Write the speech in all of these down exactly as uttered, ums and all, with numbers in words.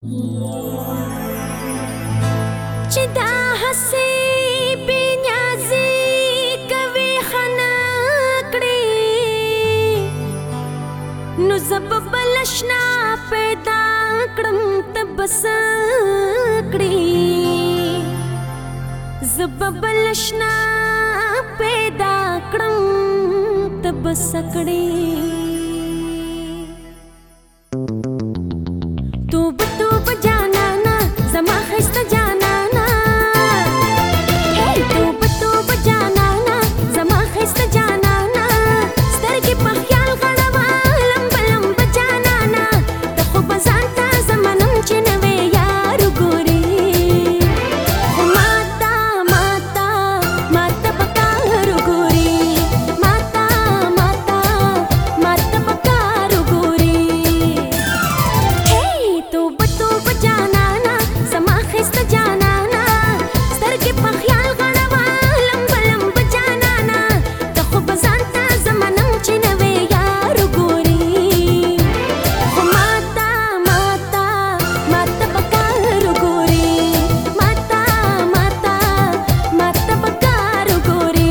چې دا هسې بې نیازي کوي ښه نه کړې، نو زه به بل اشنا پیدا کړم ته به څه کړې، زه به بل اشنا پیدا کړم ته به څه کړې. توبه توبه جانانا زما ښایسته جانانا، هی توبه توبه جانانا زما ښایسته جانانا، سترګې په خیال غړوه لمبه لمبه جانانا، ته خو به ځان ته زه منم چې نوې یار وګورې، خو ماته ماته ماته به کار وګورې، ماته ماته ماته به کار وګورې. توبه توبه جانانا زما ښایسته جانانا، سترګې په خیال غړوه لمبه لمبه جانانا، ته خو به ځان ته زه منم چې نوې یار وګورې، خو ماته ماته ماته به کار وګورې، ماته ماته ماته به کار وګورې.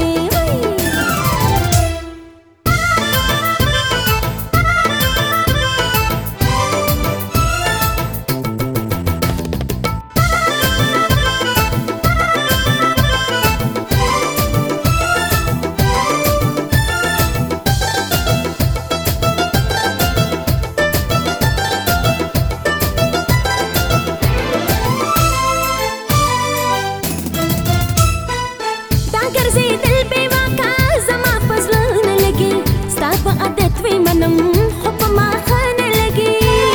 ګرځېدل بې واکه زما په زړه نه لګي، ستا په عادت وي منم خو په ما ښه نه لګي،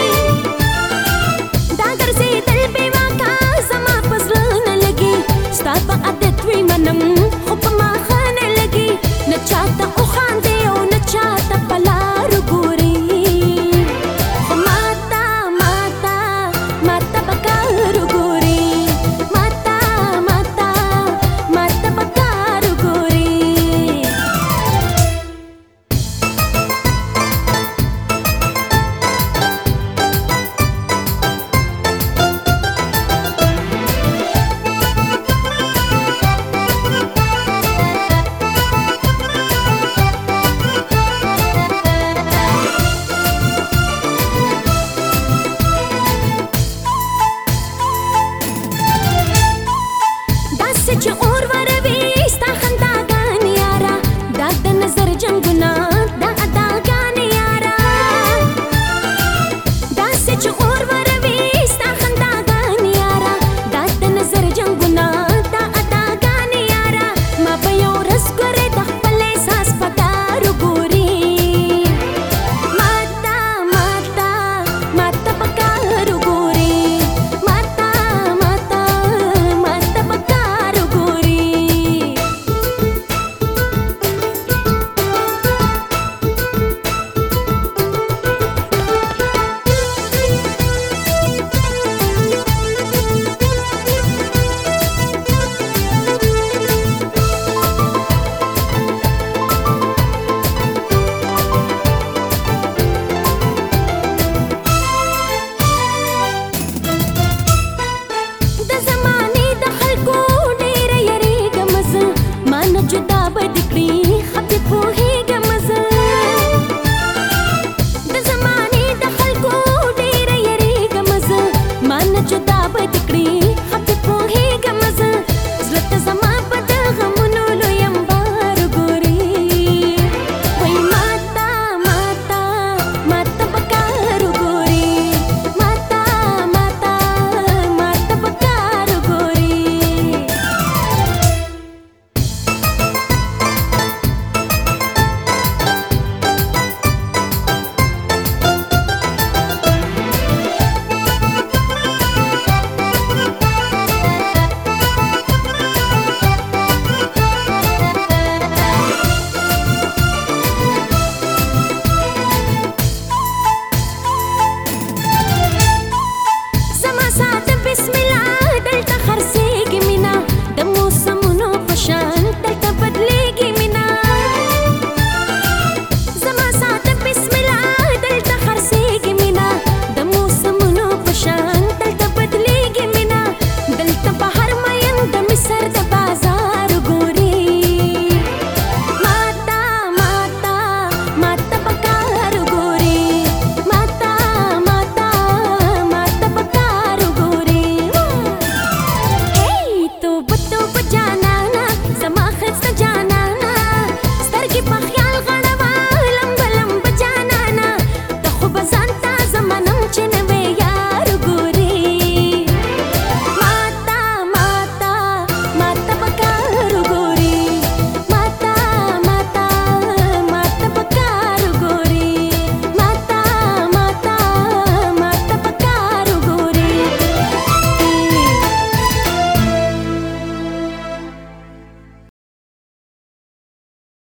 دا ګرځېدل بې واکه زما په زړه نه لګي، ستا په عادت وي منم خو په ما ښه نه لګي، نه چاته وخاندې او نه چاته په لار وګورې، خو ماته ماته ماته به کار وګورې، ماته ماته ماته به کار وګورې. داسې چې اور وروي ستا خنداګانې یاره، دا د نظر جنګونه دا اداګانې یاره، داسې چې اور وروي ستا خنداګانې یاره، دا د نظر جنګونه دا اداګانې یاره، ما به یو ورځ ګورې د خپل احساس په کار وګورې، ماته ماته ماته به کار وګورې، ماته ماته ماته به کار وګورې. د زمانې د خلکو ډېره یریږم زه، ما نه جدا به دې کړي ښه پې پوهېږم زه، د زمانې د خلکو ډېره یریږم زه، ما نه جدا